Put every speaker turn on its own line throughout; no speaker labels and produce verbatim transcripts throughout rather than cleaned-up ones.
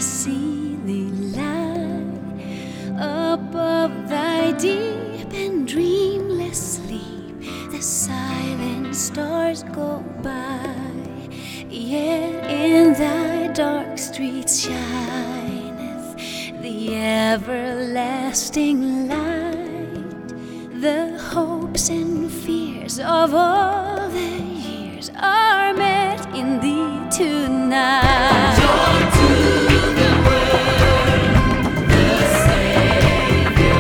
see thee lie above thy deep and dreamless sleep. The silent stars go by, yet in thy dark streets shineth the everlasting light. The hopes and fears of all the years are met in thee tonight.
Joy to the world, the Savior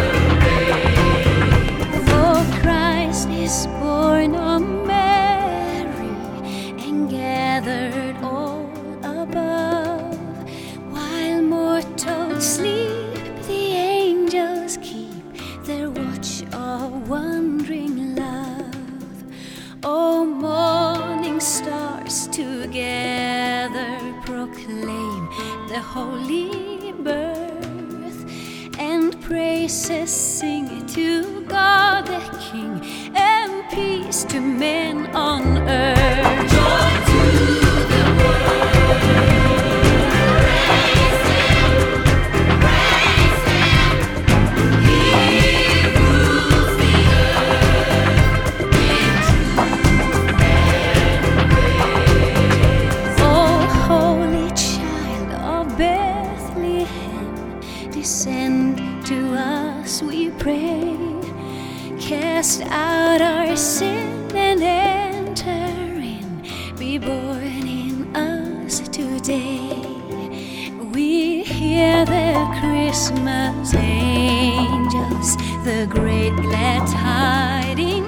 reigns.
For Christ is born of Mary and gathered all above. While mortals sleep, the angels keep their watch of wondering love. O morning stars together proclaim the holy birth, and praises sing to God the King, and peace to men on earth.
Joy to the world, praise Him, praise Him. He rules the earth in truth and grace.
O holy child of Bethlehem, descend to us, we pray. Cast out our sin and enter in. Be born in us today. We hear the Christmas angels, the great glad tidings